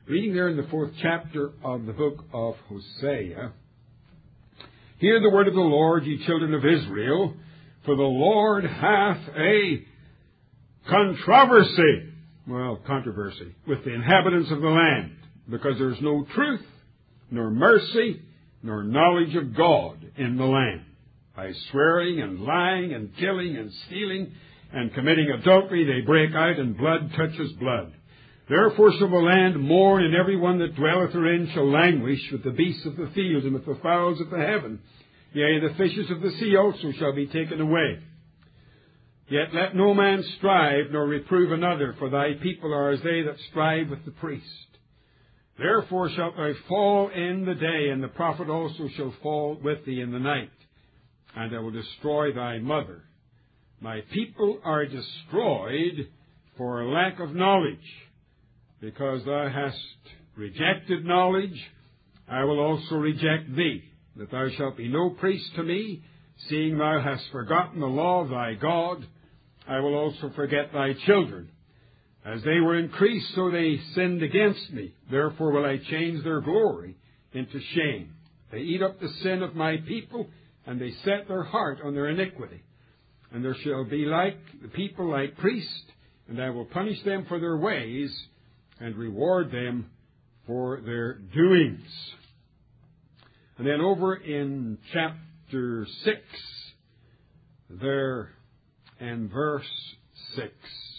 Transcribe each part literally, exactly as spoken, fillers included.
Reading there in the fourth chapter of the book of Hosea, hear the word of the Lord, ye children of Israel, for the Lord hath a controversy, well, controversy, with the inhabitants of the land, because there is no truth, nor mercy, nor knowledge of God in the land. By swearing and lying and killing and stealing and committing adultery, they break out, and blood touches blood. Therefore shall the land mourn, and every one that dwelleth therein shall languish, with the beasts of the field and with the fowls of the heaven. Yea, the fishes of the sea also shall be taken away. Yet let no man strive, nor reprove another, for thy people are as they that strive with the priest. Therefore shalt thou fall in the day, and the prophet also shall fall with thee in the night. And I will destroy thy mother. My people are destroyed for lack of knowledge. Because thou hast rejected knowledge, I will also reject thee, that thou shalt be no priest to me, seeing thou hast forgotten the law of thy God. I will also forget thy children. As they were increased, so they sinned against me. Therefore will I change their glory into shame. They eat up the sin of my people, and they set their heart on their iniquity. And there shall be like the people like priests, and I will punish them for their ways, and reward them for their doings. And then over in chapter six, there and verse six.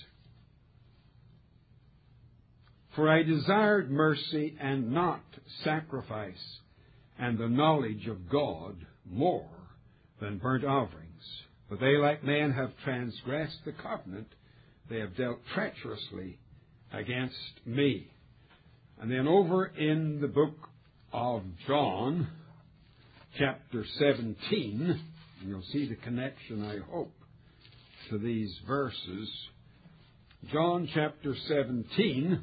For I desired mercy and not sacrifice, and the knowledge of God more than burnt offerings. But they like men have transgressed the covenant, they have dealt treacherously against me. And then over in the book of John, chapter seventeen, and you'll see the connection, I hope, to these verses. John chapter seventeen,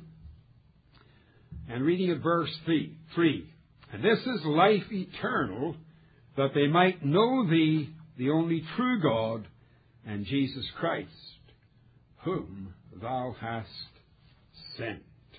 and reading at verse three. And this is life eternal, that they might know thee, the only true God, and Jesus Christ, whom thou hast sent.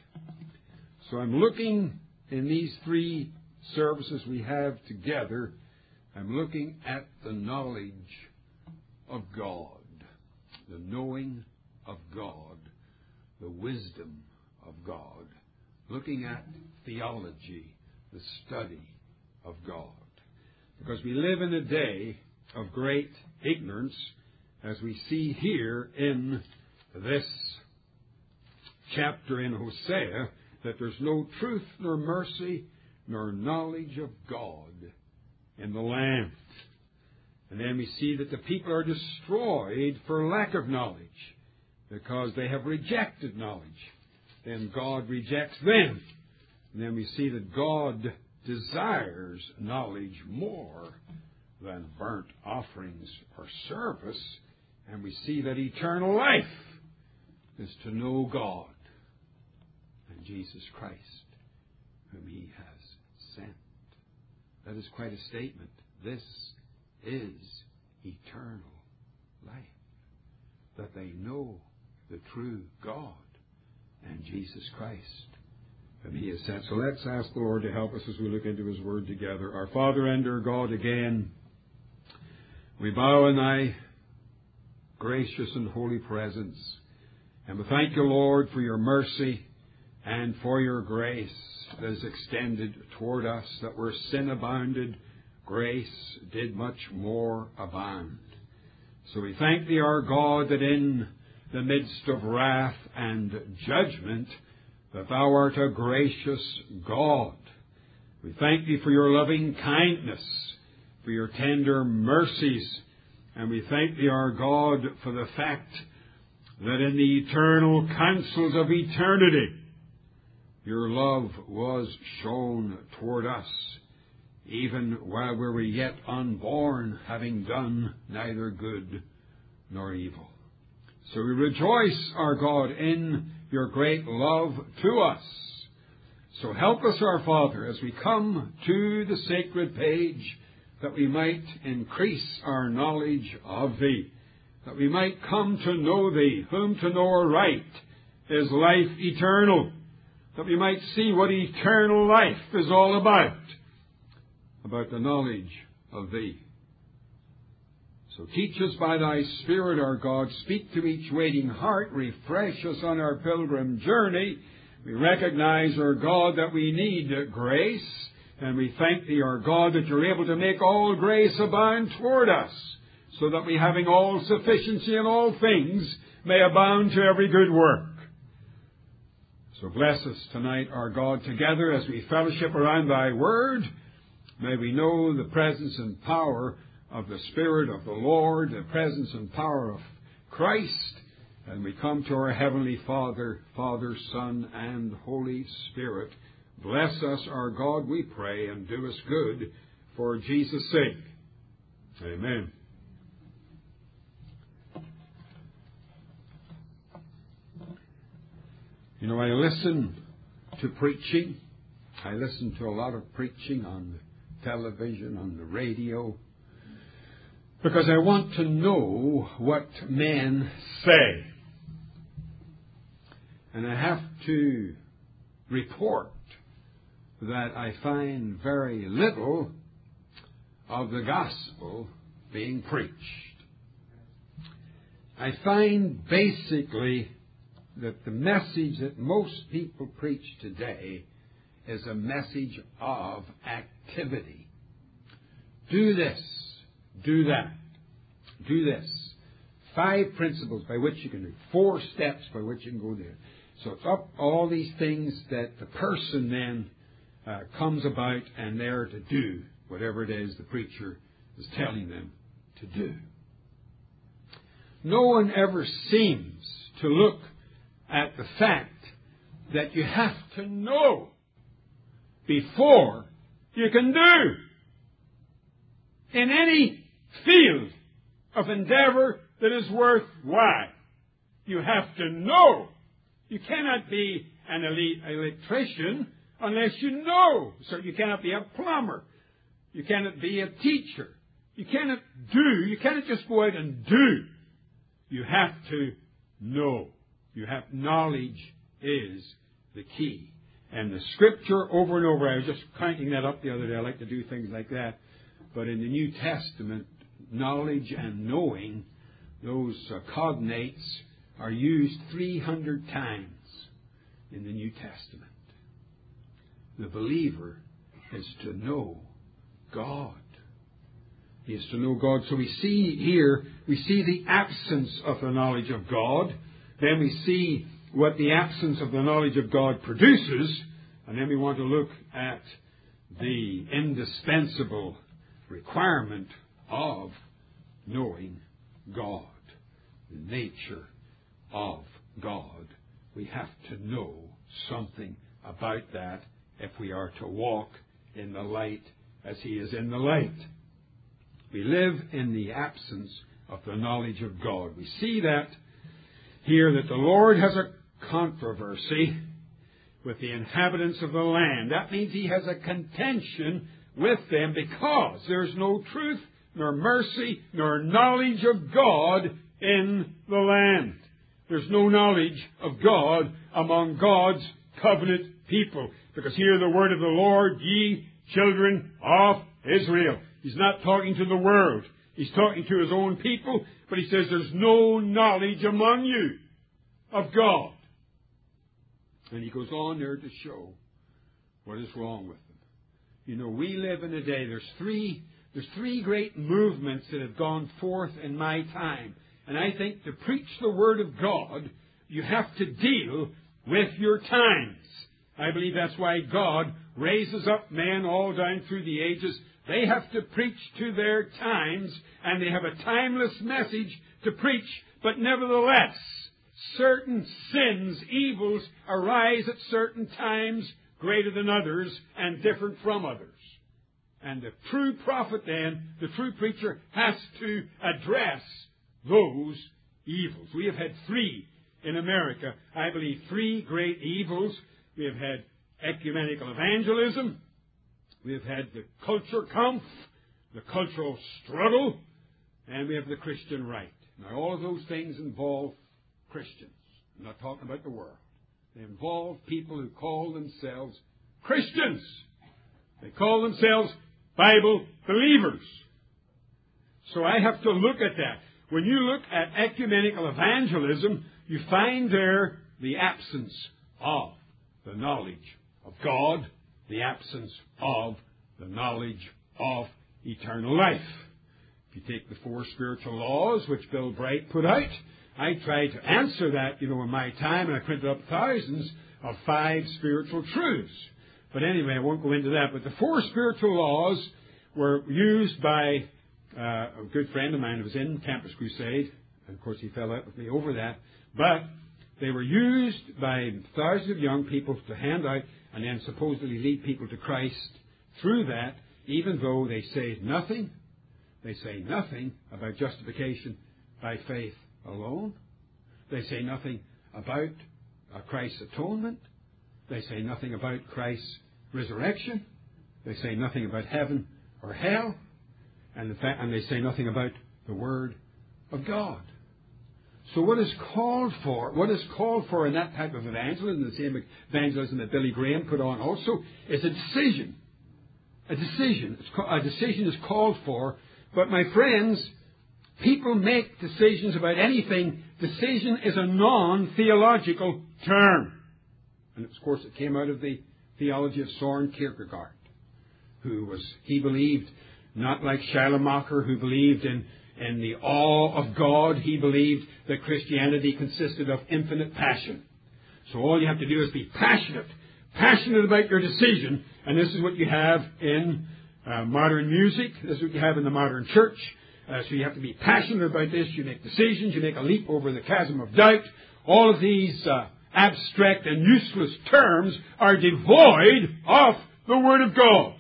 So I'm looking in these three services we have together, I'm looking at the knowledge of God, the knowing of God, the wisdom of God, looking at theology, the study of God. Because we live in a day of great ignorance, as we see here in this chapter in Hosea, that there's no truth nor mercy nor knowledge of God in the land. And then we see that the people are destroyed for lack of knowledge, because they have rejected knowledge. Then God rejects them. And then we see that God desires knowledge more than burnt offerings or service. And we see that eternal life is to know God and Jesus Christ, whom He has sent. That is quite a statement. This is eternal life, that they know the true God and Jesus Christ, whom He has sent. So let's ask the Lord to help us as we look into His Word together. Our Father and our God, again, we bow in Thy gracious and holy presence. And we thank You, Lord, for Your mercy and for Your grace that is extended toward us, that where sin abounded, grace did much more abound. So we thank Thee, our God, that in the midst of wrath and judgment, that Thou art a gracious God. We thank Thee for Your loving kindness, for Your tender mercies, and we thank Thee, our God, for the fact that in the eternal counsels of eternity, Your love was shown toward us, even while we were yet unborn, having done neither good nor evil. So we rejoice, our God, in Your great love to us. So help us, our Father, as we come to the sacred page, that we might increase our knowledge of Thee, that we might come to know Thee, whom to know aright is life eternal, that we might see what eternal life is all about, about the knowledge of Thee. So teach us by Thy Spirit, our God. Speak to each waiting heart. Refresh us on our pilgrim journey. We recognize, our God, that we need grace. And we thank Thee, our God, that You're able to make all grace abound toward us, so that we, having all sufficiency in all things, may abound to every good work. So bless us tonight, our God, together as we fellowship around Thy Word. May we know the presence and power of the Spirit of the Lord, the presence and power of Christ, and we come to our Heavenly Father, Father, Son, and Holy Spirit. Bless us, our God, we pray, and do us good for Jesus' sake. Amen. You know, I listen to preaching. I listen to a lot of preaching on the television, on the radio, because I want to know what men say. And I have to report that I find very little of the gospel being preached. I find basically that the message that most people preach today is a message of activity. Do this. Do that. Do this. Five principles by which you can do. Four steps by which you can go there. So it's up all these things that the person then uh, comes about and they're to do whatever it is the preacher is telling them to do. No one ever seems to look at the fact that you have to know before you can do. In any field of endeavor that is worthwhile, you have to know. You cannot be an elite electrician unless you know. So you cannot be a plumber. You cannot be a teacher. You cannot do. You cannot just go out and do. You have to know. You have knowledge is the key. And the Scripture over and over, I was just counting that up the other day. I like to do things like that. But in the New Testament, knowledge and knowing, those uh, cognates are used three hundred times in the New Testament. The believer is to know God. He is to know God. So we see here, we see the absence of the knowledge of God. Then we see what the absence of the knowledge of God produces. And then we want to look at the indispensable requirement of knowing God, the nature of God. We have to know something about that if we are to walk in the light as He is in the light. We live in the absence of the knowledge of God. We see that here, that the Lord has a controversy with the inhabitants of the land. That means He has a contention with them because there's no truth, nor mercy, nor knowledge of God in the land. There's no knowledge of God among God's covenant people. Because hear the word of the Lord, ye children of Israel. He's not talking to the world. He's talking to His own people, but He says there's no knowledge among you of God. And He goes on there to show what is wrong with them. You know, we live in a day, there's three, there's three great movements that have gone forth in my time. And I think to preach the Word of God, you have to deal with your times. I believe that's why God raises up men all down through the ages. They have to preach to their times, and they have a timeless message to preach. But nevertheless, certain sins, evils, arise at certain times, greater than others, and different from others. And the true prophet then, the true preacher, has to address those evils. We have had three in America, I believe, three great evils. We have had ecumenical evangelism. We have had the Kulturkampf, the cultural struggle, and we have the Christian right. Now, all of those things involve Christians. I'm not talking about the world. They involve people who call themselves Christians. They call themselves Bible believers. So I have to look at that. When you look at ecumenical evangelism, you find there the absence of the knowledge of God, the absence of the knowledge of eternal life. If you take the four spiritual laws, which Bill Bright put out, I tried to answer that, you know, in my time, and I printed up thousands of five spiritual truths. But anyway, I won't go into that. But the four spiritual laws were used by uh, a good friend of mine who was in Campus Crusade. And of course, he fell out with me over that. But they were used by thousands of young people to hand out and then supposedly lead people to Christ through that, even though they say nothing. They say nothing about justification by faith alone. They say nothing about uh, Christ's atonement. They say nothing about Christ's resurrection. They say nothing about heaven or hell. And, the fa- and they say nothing about the Word of God. So what is called for, what is called for in that type of evangelism, the same evangelism that Billy Graham put on also, is a decision. A decision. It's ca- a decision is called for. But my friends, people make decisions about anything. Decision is a non-theological term. And of course it came out of the theology of Søren Kierkegaard, who was, he believed, not like Schleiermacher, who believed in, in the awe of God. He believed that Christianity consisted of infinite passion. So all you have to do is be passionate, passionate about your decision. And this is what you have in uh, modern music. This is what you have in the modern church. Uh, so you have to be passionate about this. You make decisions. You make a leap over the chasm of doubt. All of these uh, abstract and useless terms are devoid of the Word of God.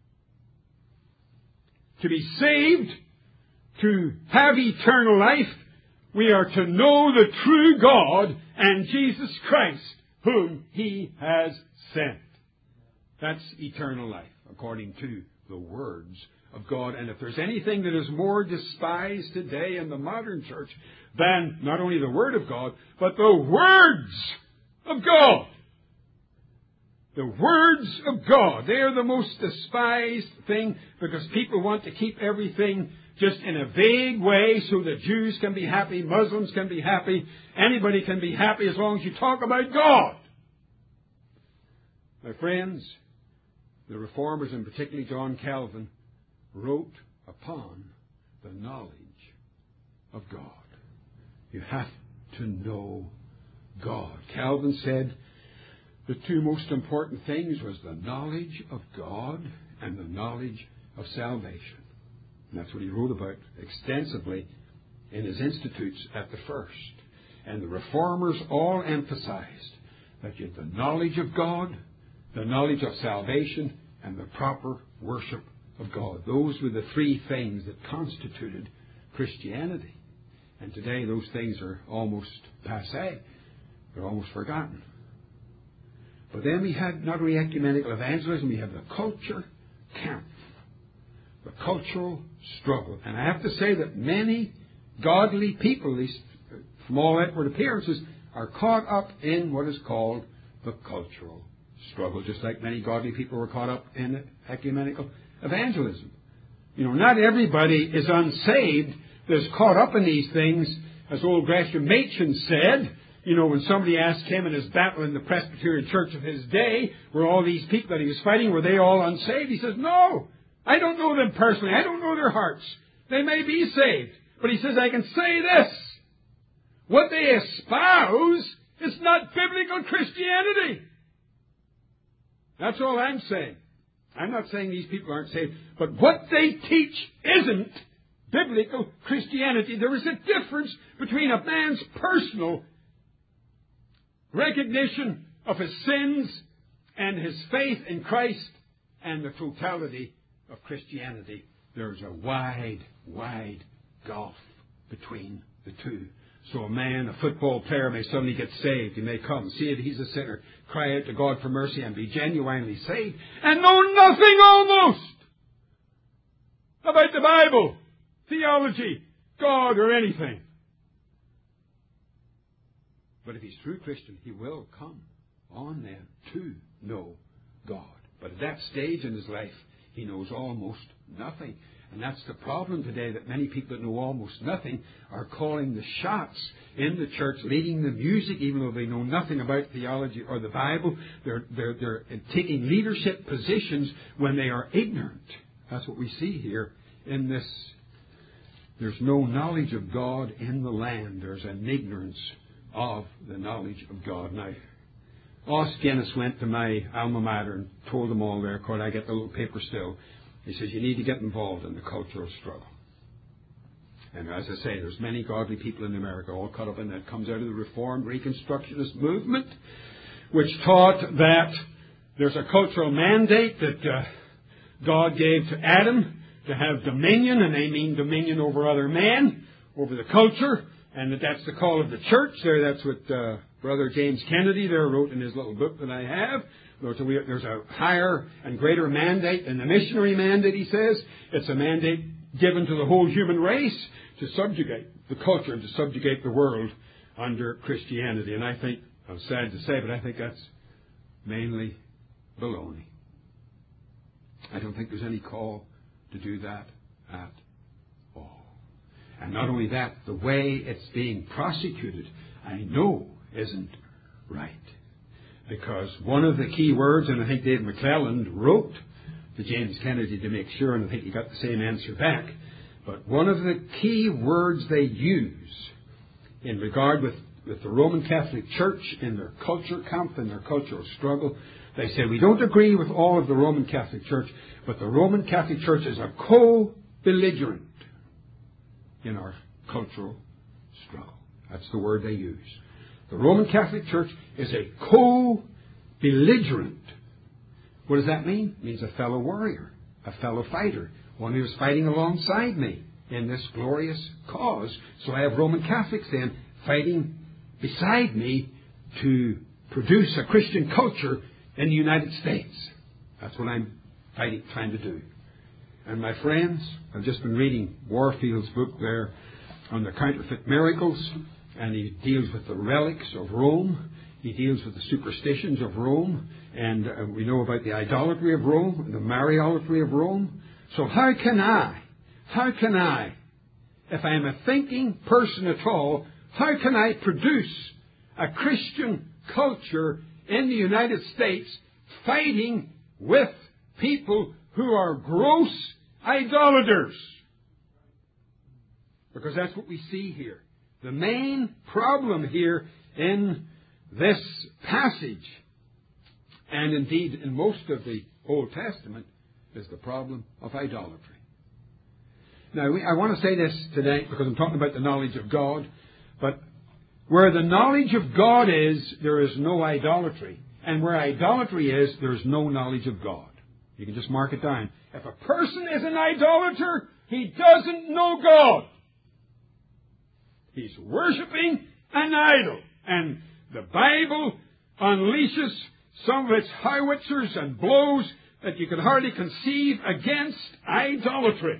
To be saved, to have eternal life, we are to know the true God and Jesus Christ, whom He has sent. That's eternal life, according to the words of God. And if there's anything that is more despised today in the modern church than not only the Word of God, but the words of God. The words of God. They are the most despised thing because people want to keep everything just in a vague way so that Jews can be happy, Muslims can be happy, anybody can be happy as long as you talk about God. My friends, the Reformers, and particularly John Calvin, wrote upon the knowledge of God. You have to know God. Calvin said the two most important things was the knowledge of God and the knowledge of salvation. And that's what he wrote about extensively in his Institutes at the first. And the Reformers all emphasized that you had the knowledge of God, the knowledge of salvation, and the proper worship of God. Those were the three things that constituted Christianity. And today those things are almost passé. They're almost forgotten. But then we had not only ecumenical evangelism, we have the culture camp. The cultural struggle. And I have to say that many godly people, at least from all outward appearances, are caught up in what is called the cultural struggle, just like many godly people were caught up in ecumenical evangelism. You know, not everybody is unsaved that is caught up in these things. As old Gresham Machen said, you know, when somebody asked him in his battle in the Presbyterian church of his day, were all these people that he was fighting, were they all unsaved? He says, no, I don't know them personally. I don't know their hearts. They may be saved. But he says, I can say this. What they espouse is not biblical Christianity. That's all I'm saying. I'm not saying these people aren't saved. But what they teach isn't biblical Christianity. There is a difference between a man's personal recognition of his sins and his faith in Christ and the totality of Christianity. There's a wide, wide gulf between the two. So a man, a football player, may suddenly get saved. He may come, see that he's a sinner, cry out to God for mercy and be genuinely saved, and know nothing almost about the Bible, theology, God, or anything. But if he's a true Christian, he will come on then to know God. But at that stage in his life, he knows almost nothing. And that's the problem today, that many people that know almost nothing are calling the shots in the church, leading the music, even though they know nothing about theology or the Bible. They're, they're, they're taking leadership positions when they are ignorant. That's what we see here in this. There's no knowledge of God in the land. There's an ignorance of the knowledge of God. Now, Os Guinness went to my alma mater and told them all there, could I get the little paper still? He says, you need to get involved in the cultural struggle. And as I say, there's many godly people in America all caught up in that. Comes out of the Reformed Reconstructionist movement, which taught that there's a cultural mandate that uh, God gave to Adam to have dominion, and they mean dominion over other men, over the culture, and that that's the call of the church. There, that's what uh, Brother James Kennedy there wrote in his little book that I have. There's a higher and greater mandate than the missionary mandate, he says. It's a mandate given to the whole human race to subjugate the culture and to subjugate the world under Christianity. And I think, I'm sad to say, but I think that's mainly baloney. I don't think there's any call to do that at all. And not only that, the way it's being prosecuted, I know isn't right. Because one of the key words, and I think Dave McClelland wrote to James Kennedy to make sure, and I think he got the same answer back, but one of the key words they use in regard with, with the Roman Catholic Church in their culture camp, in their cultural struggle, they say, we don't agree with all of the Roman Catholic Church, but the Roman Catholic Church is a co-belligerent in our cultural struggle. That's the word they use. The Roman Catholic Church is a co-belligerent. What does that mean? It means a fellow warrior, a fellow fighter, one who is fighting alongside me in this glorious cause. So I have Roman Catholics then fighting beside me to produce a Christian culture in the United States. That's what I'm fighting, trying to do. And my friends, I've just been reading Warfield's book there on the counterfeit miracles. And he deals with the relics of Rome. He deals with the superstitions of Rome. And uh, we know about the idolatry of Rome, and the Mariolatry of Rome. So how can I, how can I, if I am a thinking person at all, how can I produce a Christian culture in the United States fighting with people who are gross idolaters? Because that's what we see here. The main problem here in this passage, and indeed in most of the Old Testament, is the problem of idolatry. Now, I want to say this today because I'm talking about the knowledge of God, but where the knowledge of God is, there is no idolatry. And where idolatry is, there is no knowledge of God. You can just mark it down. If a person is an idolater, he doesn't know God. He's worshiping an idol. And the Bible unleashes some of its howitzers and blows that you can hardly conceive against idolatry.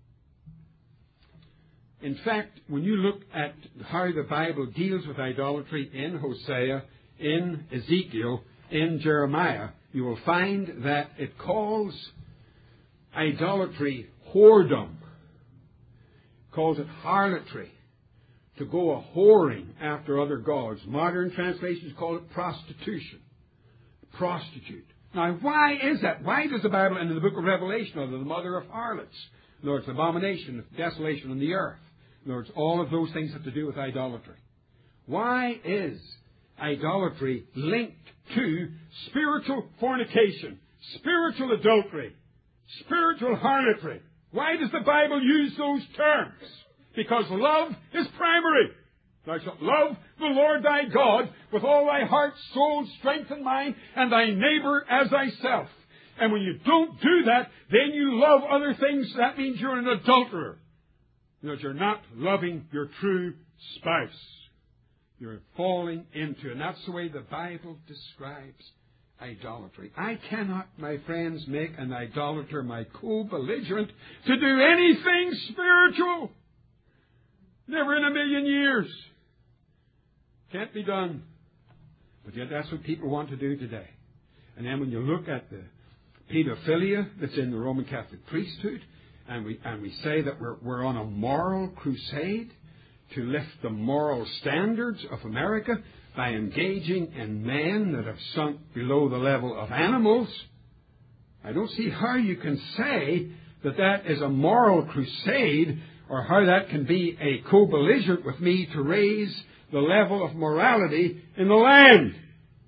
In fact, when you look at how the Bible deals with idolatry in Hosea, in Ezekiel, in Jeremiah, you will find that it calls idolatry whoredom. It calls it harlotry. To go a whoring after other gods. Modern translations call it prostitution. Prostitute. Now, why is that? Why does the Bible, and in the book of Revelation, of the mother of harlots, in other words, abomination, desolation on the earth, in other words, all of those things have to do with idolatry. Why is idolatry linked to spiritual fornication, spiritual adultery, spiritual harlotry? Why does the Bible use those terms? Because love is primary. Thou shalt love the Lord thy God with all thy heart, soul, strength, and mind, and thy neighbor as thyself. And when you don't do that, then you love other things. That means you're an adulterer. You know, you're not loving your true spouse. You're falling into, and that's the way the Bible describes idolatry. I cannot, my friends, make an idolater my co-belligerent to do anything spiritual. Never in a million years. Can't be done. But yet that's what people want to do today. And then when you look at the pedophilia that's in the Roman Catholic priesthood, and we and we say that we're, we're on a moral crusade to lift the moral standards of America by engaging in men that have sunk below the level of animals, I don't see how you can say that that is a moral crusade, or how that can be a co-belligerent with me to raise the level of morality in the land.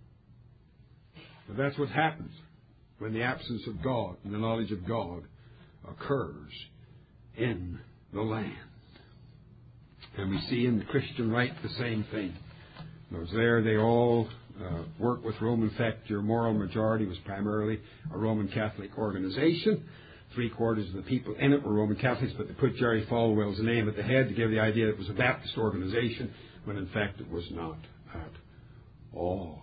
But that's what happens when the absence of God and the knowledge of God occurs in the land. And we see in the Christian right the same thing. Those there, they all uh, work with Rome. In fact, your moral majority was primarily a Roman Catholic organization. Three quarters of the people in it were Roman Catholics, but they put Jerry Falwell's name at the head to give the idea that it was a Baptist organization, when in fact it was not at all.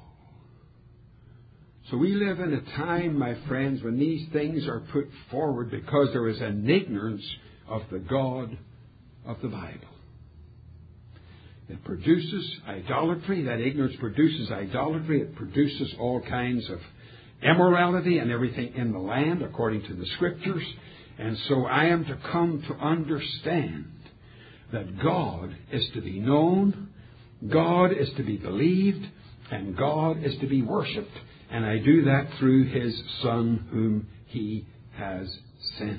So we live in a time, my friends, when these things are put forward because there is an ignorance of the God of the Bible. It produces idolatry. That ignorance produces idolatry. It produces all kinds of immorality and everything in the land according to the Scriptures. And so I am to come to understand that God is to be known, God is to be believed, and God is to be worshipped. And I do that through His Son whom He has sent.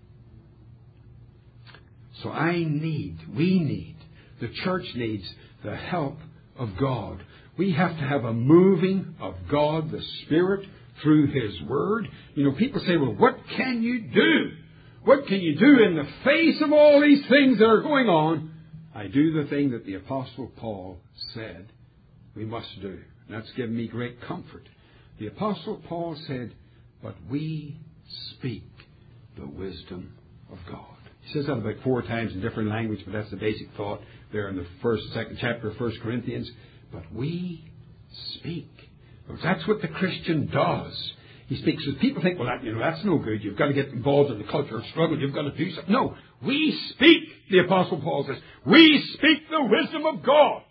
So I need, we need, the church needs the help of God. We have to have a moving of God, the Spirit, through His Word. You know, people say, well, what can you do? What can you do in the face of all these things that are going on? I do the thing that the Apostle Paul said we must do. And that's given me great comfort. The Apostle Paul said, but we speak the wisdom of God. He says that about four times in different language, but that's the basic thought there in the first, second chapter of First Corinthians. But we speak. That's what the Christian does. He speaks. So people think, well, that, you know, that's no good. You've got to get involved in the culture of struggle. You've got to do something. No, we speak, the Apostle Paul says. We speak the wisdom of God.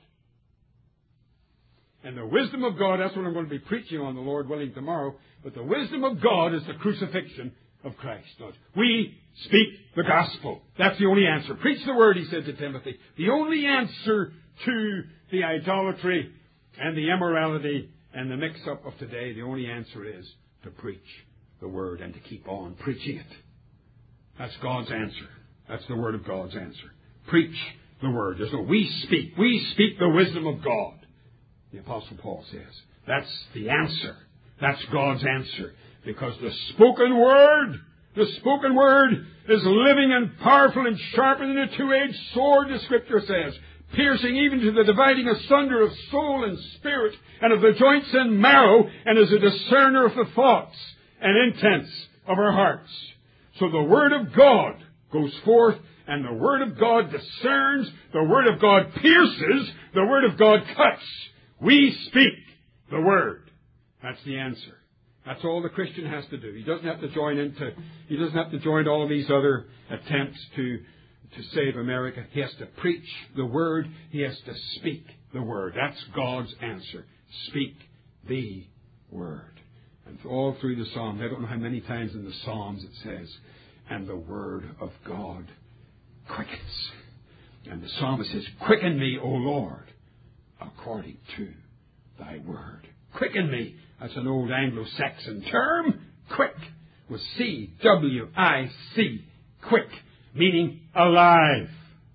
And the wisdom of God, that's what I'm going to be preaching on, the Lord willing, tomorrow. But the wisdom of God is the crucifixion of Christ. We speak the gospel. That's the only answer. Preach the word, he said to Timothy. The only answer to the idolatry and the immorality and the mix-up of today, the only answer is to preach the word and to keep on preaching it. That's God's answer. That's the word of God's answer. Preach the word. There's no, we speak. We speak the wisdom of God. The Apostle Paul says. That's the answer. That's God's answer. Because the spoken word, the spoken word is living and powerful and sharper than a two-edged sword, the Scripture says, piercing even to the dividing asunder of soul and spirit and of the joints and marrow, and is a discerner of the thoughts and intents of our hearts. So the Word of God goes forth, and the Word of God discerns, the Word of God pierces, the Word of God cuts. We speak the Word. That's the answer. That's all the Christian has to do. He doesn't have to join into, he doesn't have to join all of these other attempts to, to save America. He has to preach the Word. He has to speak the Word. That's God's answer. Speak the Word. And all through the Psalms, I don't know how many times in the Psalms it says, and the Word of God quickens. And the psalmist says, quicken me, O Lord, according to thy word. Quicken me. That's an old Anglo-Saxon term. Quick. With C W I C. Quick. Meaning alive.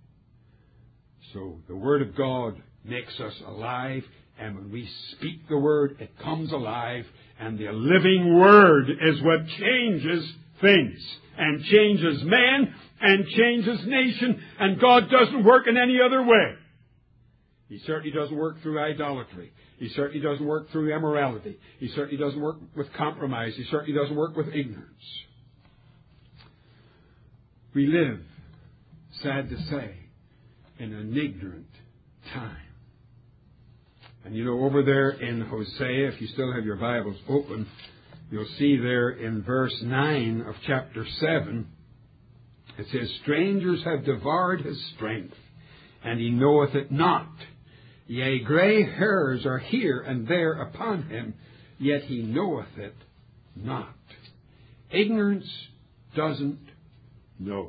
So the Word of God makes us alive. And when we speak the Word, it comes alive. And the living Word is what changes things. And changes man. And changes nation. And God doesn't work in any other way. He certainly doesn't work through idolatry. He certainly doesn't work through immorality. He certainly doesn't work with compromise. He certainly doesn't work with ignorance. We live, sad to say, in an ignorant time. And you know, over there in Hosea, if you still have your Bibles open, you'll see there in verse nine of chapter seven, it says, strangers have devoured his strength, and he knoweth it not. Yea, grey hairs are here and there upon him, yet he knoweth it not. Ignorance doesn't know.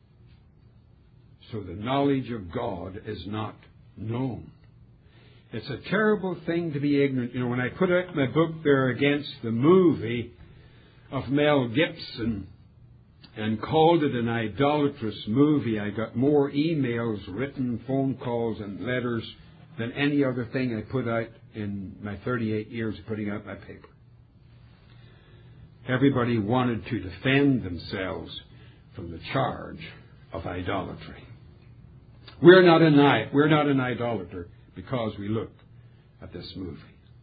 So the knowledge of God is not known. It's a terrible thing to be ignorant. You know, when I put out my book there against the movie of Mel Gibson and called it an idolatrous movie, I got more emails, written phone calls, and letters than any other thing I put out in my thirty-eight years of putting out my paper. Everybody wanted to defend themselves from the charge of idolatry. We're not an I, we're not an idolater because we look at this movie.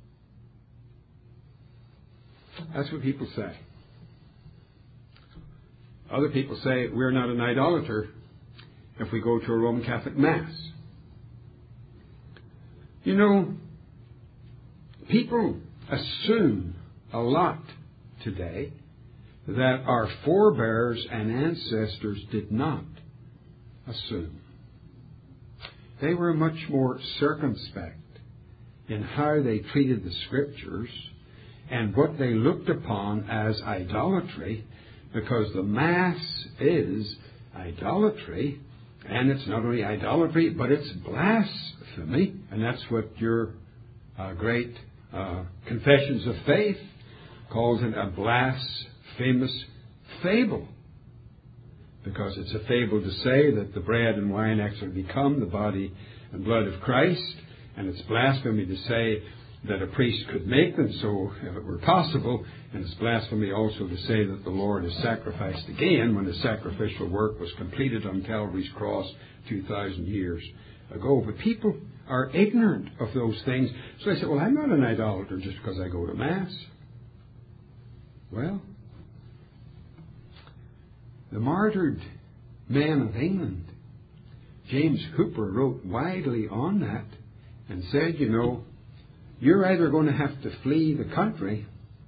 That's what people say. Other people say we're not an idolater if we go to a Roman Catholic Mass. You know, people assume a lot today that our forebears and ancestors did not assume. They were much more circumspect in how they treated the Scriptures and what they looked upon as idolatry, because the Mass is idolatry, and it's not only idolatry, but it's blasphemy, and that's what your uh, great uh, Confessions of Faith calls it, a blasphemous fable. Because it's a fable to say that the bread and wine actually become the body and blood of Christ, and it's blasphemy to say that a priest could make them so if it were possible, and it's blasphemy also to say that the Lord is sacrificed again when the sacrificial work was completed on Calvary's cross two thousand years ago. But people are ignorant of those things. So I said, well, I'm not an idolater just because I go to Mass. Well, the martyred man of England, James Hooper, wrote widely on that and said, you know, you're either going to have to flee the country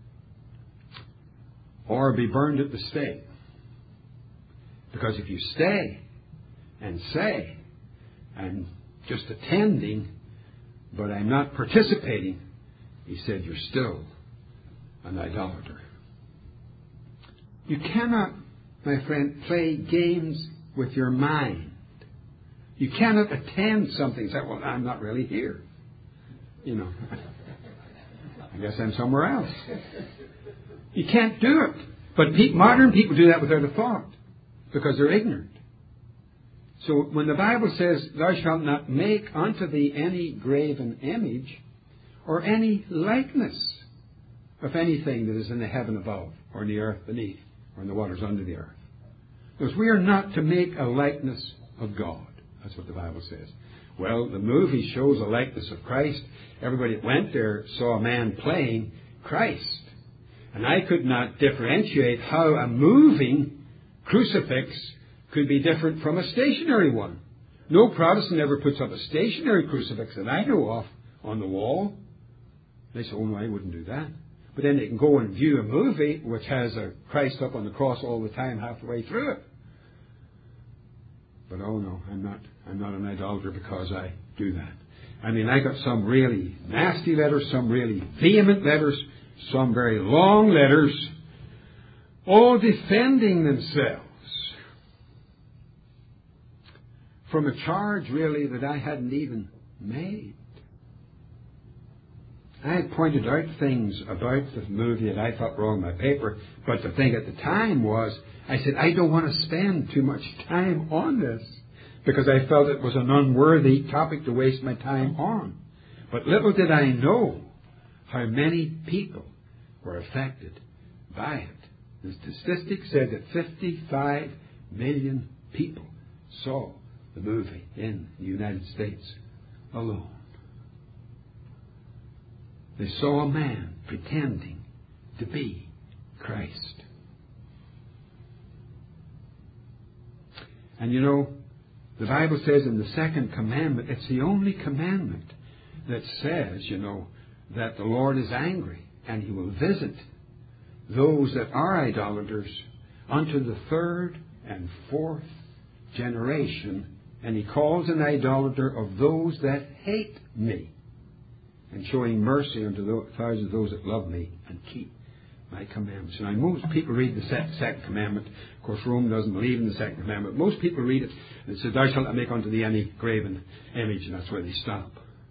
or be burned at the stake. Because if you stay and say, I'm just attending, but I'm not participating, he said, you're still an idolater. You cannot, my friend, play games with your mind. You cannot attend something and say, well, I'm not really here. You know, I guess I'm somewhere else. You can't do it. But pe- modern people do that without a thought because they're ignorant. So when the Bible says, thou shalt not make unto thee any graven image or any likeness of anything that is in the heaven above or in the earth beneath or in the waters under the earth. Because we are not to make a likeness of God. That's what the Bible says. Well, the movie shows a likeness of Christ. Everybody that went there saw a man playing Christ. And I could not differentiate how a moving crucifix could be different from a stationary one. No Protestant ever puts up a stationary crucifix that I know of on the wall. They say, oh no, I wouldn't do that. But then they can go and view a movie which has a Christ up on the cross all the time, half the way through it. But oh no, I'm not I'm not an idolater because I do that. I mean, I got some really nasty letters, some really vehement letters, some very long letters, all defending themselves from a charge really that I hadn't even made. I had pointed out things about the movie that I thought were on my paper, but the thing at the time was, I said, I don't want to spend too much time on this because I felt it was an unworthy topic to waste my time on. But little did I know how many people were affected by it. The statistics said that fifty-five million people saw the movie in the United States alone. They saw a man pretending to be Christ. And you know, the Bible says in the second commandment, it's the only commandment that says, you know, that the Lord is angry and He will visit those that are idolaters unto the third and fourth generation. And He calls an idolater of those that hate me, and showing mercy unto the thousands of those that love me and keep my commandments. Now, most people read the second commandment. Of course, Rome doesn't believe in the second commandment. Most people read it, and it says, thou shalt not make unto thee any graven image, and that's where they stop.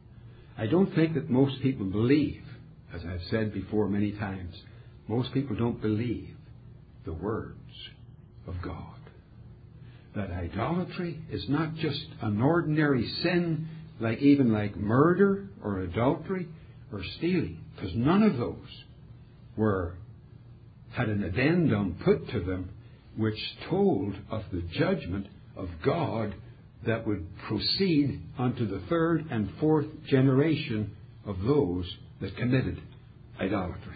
I don't think that most people believe, as I've said before many times, most people don't believe the words of God. That idolatry is not just an ordinary sin, like even like murder or adultery or stealing, because none of those were had an addendum put to them which told of the judgment of God that would proceed unto the third and fourth generation of those that committed idolatry.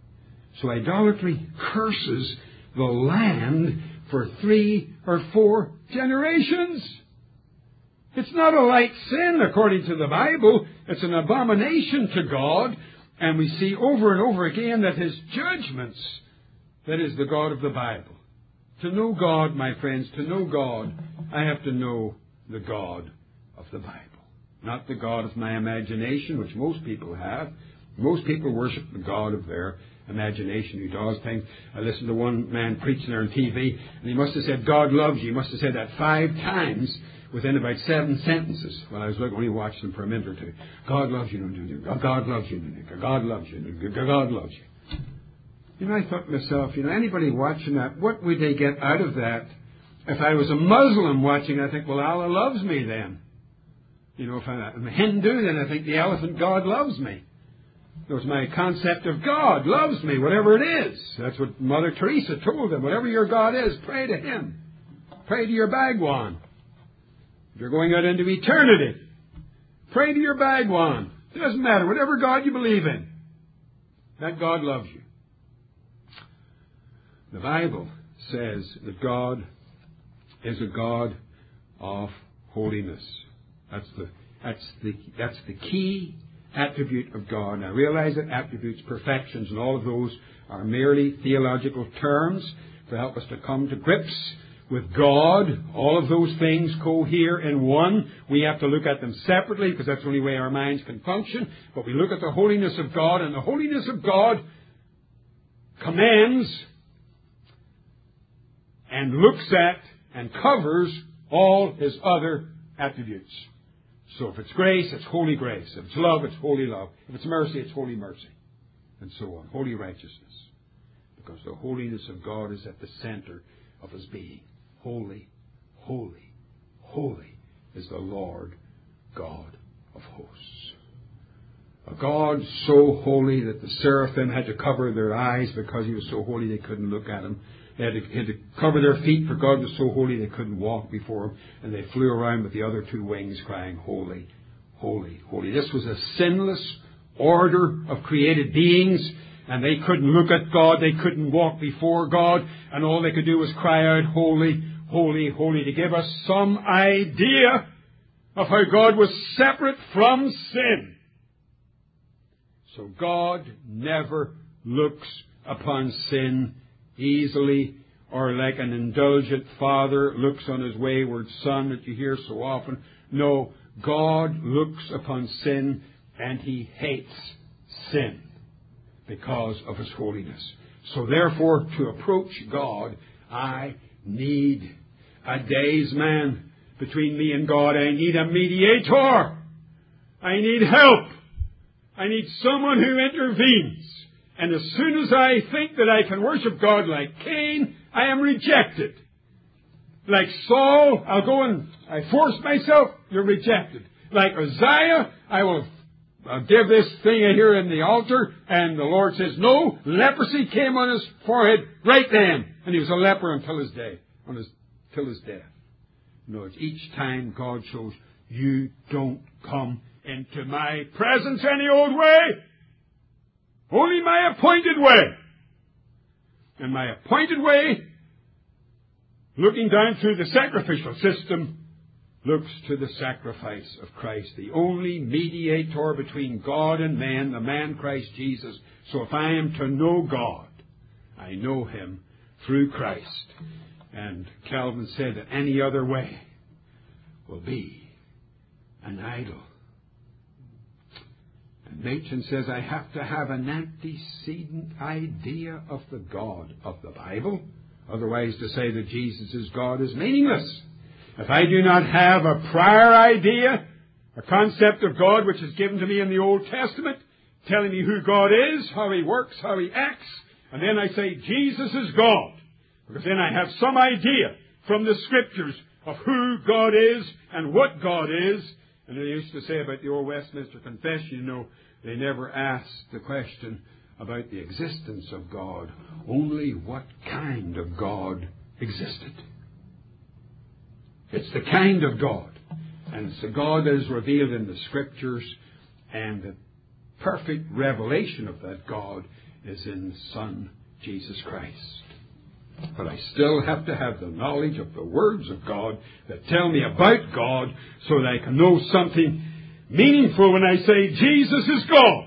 So idolatry curses the land for three or four generations. It's not a light sin according to the Bible. It's an abomination to God. And we see over and over again that His judgments, that is the God of the Bible. To know God, my friends, to know God, I have to know the God of the Bible. Not the God of my imagination, which most people have. Most people worship the God of their imagination who does things. I listened to one man preaching there on T V, and he must have said, God loves you. He must have said that five times within about seven sentences. Well, I was looking, only watched them for a minute or two. God loves you. God loves you. God loves you. God loves you. You know, I thought to myself, you know, anybody watching that, what would they get out of that? If I was a Muslim watching, I think, well, Allah loves me then. You know, if I'm a Hindu, then I think the elephant God loves me. There's my concept of God loves me, whatever it is. That's what Mother Teresa told them. Whatever your God is, pray to Him. Pray to your Bhagwan. If you're going out into eternity, pray to your Bhagwan. It doesn't matter. Whatever God you believe in, that God loves you. The Bible says that God is a God of holiness. That's the, that's the, that's the key attribute of God. Now realize that attributes, perfections, and all of those are merely theological terms to help us to come to grips with God. All of those things cohere in one. We have to look at them separately because that's the only way our minds can function. But we look at the holiness of God, and the holiness of God commands and looks at and covers all His other attributes. So if it's grace, it's holy grace. If it's love, it's holy love. If it's mercy, it's holy mercy. And so on. Holy righteousness. Because the holiness of God is at the center of His being. Holy, holy, holy is the Lord God of hosts. A God so holy that the seraphim had to cover their eyes because He was so holy they couldn't look at Him. They had to, had to cover their feet, for God was so holy they couldn't walk before Him. And they flew around with the other two wings crying, holy, holy, holy. This was a sinless order of created beings, and they couldn't look at God. They couldn't walk before God. And all they could do was cry out, holy, holy, holy, to give us some idea of how God was separate from sin. So God never looks upon sin easily, or like an indulgent father looks on his wayward son that you hear so often. No, God looks upon sin and He hates sin because of His holiness. So therefore, to approach God, I need a daysman between me and God. I need a mediator. I need help. I need someone who intervenes. And as soon as I think that I can worship God like Cain, I am rejected. Like Saul, I'll go and I force myself, you're rejected. Like Uzziah, I will I'll give this thing here in the altar, and the Lord says, no, leprosy came on his forehead right then. And he was a leper until his day, on his, till his death. No, it's each time God shows, you don't come into my presence any old way. Only my appointed way. And my appointed way, looking down through the sacrificial system, looks to the sacrifice of Christ, the only mediator between God and man, the man Christ Jesus. So if I am to know God, I know Him through Christ. And Calvin said that any other way will be an idol Machen says, I have to have an antecedent idea of the God of the Bible. Otherwise, to say that Jesus is God is meaningless. If I do not have a prior idea, a concept of God which is given to me in the Old Testament, telling me who God is, how He works, how He acts, and then I say Jesus is God, because then I have some idea from the Scriptures of who God is and what God is. And they used to say about the old Westminster Confession, you know, they never asked the question about the existence of God, only what kind of God existed. It's the kind of God. And it's the God that is revealed in the Scriptures, and the perfect revelation of that God is in the Son, Jesus Christ. But I still have to have the knowledge of the words of God that tell me about God so that I can know something meaningful when I say Jesus is God.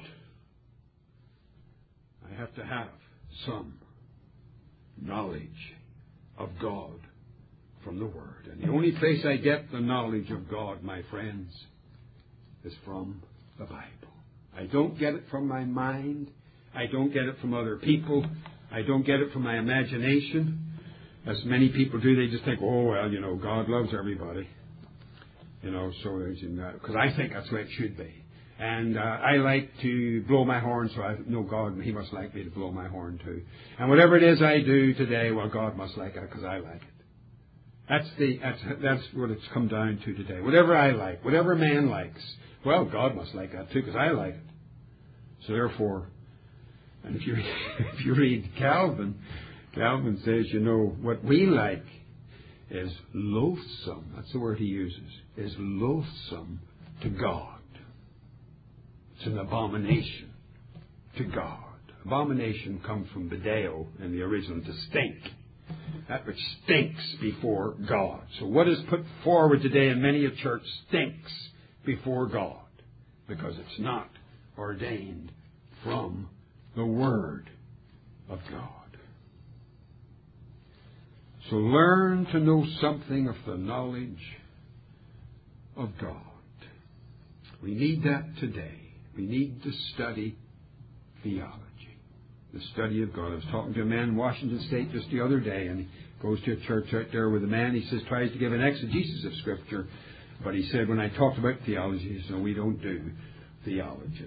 I have to have some knowledge of God from the Word. And the only place I get the knowledge of God, my friends, is from the Bible. I don't get it from my mind. I don't get it from other people. I don't get it from my imagination. As many people do, they just think, oh, well, you know, God loves everybody. You know, so there's, because I think that's the way it should be. And uh, I like to blow my horn, so I know God, He must like me to blow my horn too. And whatever it is I do today, well, God must like it because I like it. That's the that's that's what it's come down to today. Whatever I like, whatever man likes, well, God must like that too because I like it. So therefore, and if you if you read Calvin, Calvin says, you know, what we like is loathsome. That's the word he uses. Is loathsome to God. It's an abomination to God. Abomination comes from bideo in the original, to stink. That which stinks before God. So what is put forward today in many a church stinks before God because it's not ordained from the Word of God. So learn to know something of the knowledge of God. We need that today. We need to study theology. The study of God. I was talking to a man in Washington State just the other day, and he goes to a church out there with a man. He says, tries to give an exegesis of Scripture. But he said, when I talked about theology, he said, no, we don't do theology.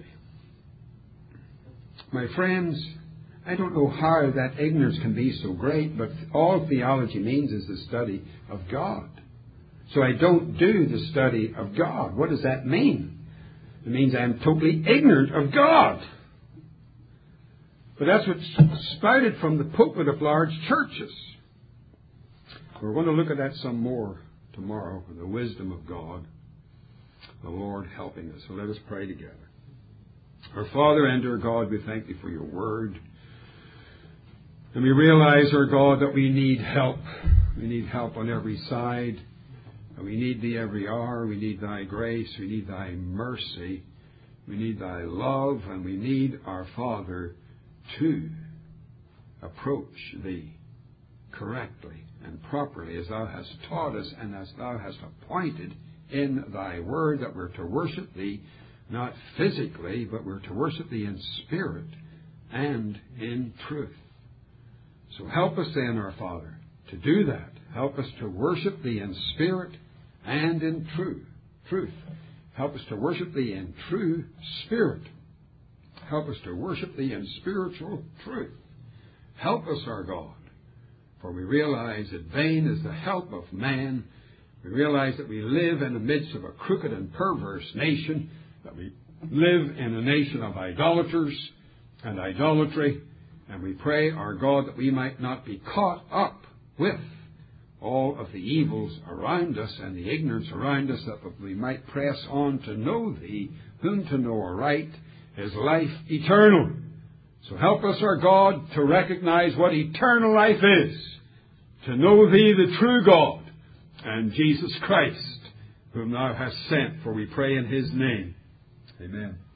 My friends, I don't know how that ignorance can be so great, but all theology means is the study of God. So I don't do the study of God. What does that mean? It means I'm totally ignorant of God. But that's what spouted from the pulpit of large churches. We're going to look at that some more tomorrow, the wisdom of God, the Lord helping us. So let us pray together. Our Father and our God, we thank you for your word. And we realize, our God, that we need help. We need help on every side. And we need thee every hour. We need thy grace. We need thy mercy. We need thy love. And we need our Father to approach thee correctly and properly as thou hast taught us and as thou hast appointed in thy word, that we're to worship thee not physically, but we're to worship thee in spirit and in truth. So help us then, our Father, to do that. Help us to worship thee in spirit and in truth. Truth. Help us to worship thee in true spirit. Help us to worship thee in spiritual truth. Help us, our God, for we realize that vain is the help of man. We realize that we live in the midst of a crooked and perverse nation, that we live in a nation of idolaters and idolatry, and we pray, our God, that we might not be caught up with all of the evils around us and the ignorance around us, that we might press on to know thee, whom to know aright is life eternal. So help us, our God, to recognize what eternal life is, to know thee, the true God, and Jesus Christ, whom thou hast sent, for we pray in his name. Amen.